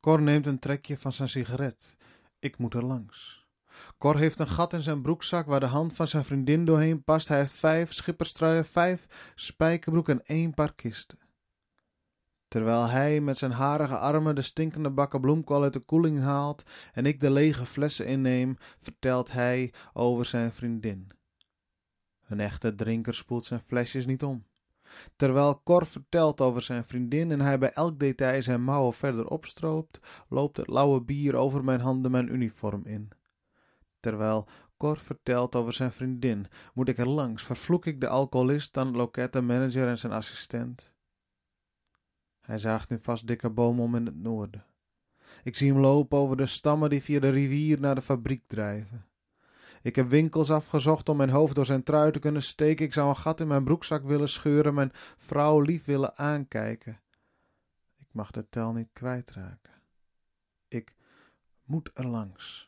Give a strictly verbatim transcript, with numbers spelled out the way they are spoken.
Cor neemt een trekje van zijn sigaret. Ik moet er langs. Cor heeft een gat in zijn broekzak waar de hand van zijn vriendin doorheen past. Hij heeft vijf schipperstruien, vijf spijkerbroeken en één paar kisten. Terwijl hij met zijn harige armen de stinkende bakken bloemkool uit de koeling haalt en ik de lege flessen inneem, vertelt hij over zijn vriendin. Een echte drinker spoelt zijn flesjes niet om. Terwijl Cor vertelt over zijn vriendin en hij bij elk detail zijn mouwen verder opstroopt, loopt het lauwe bier over mijn handen mijn uniform in. Terwijl Cor vertelt over zijn vriendin, moet ik er langs, vervloek ik de alcoholist, dan het loket, de manager en zijn assistent. Hij zaagt nu vast dikke bomen om in het noorden. Ik zie hem lopen over de stammen die via de rivier naar de fabriek drijven. Ik heb winkels afgezocht om mijn hoofd door zijn trui te kunnen steken. Ik zou een gat in mijn broekzak willen scheuren, mijn vrouw lief willen aankijken. Ik mag de tel niet kwijtraken. Ik moet er langs.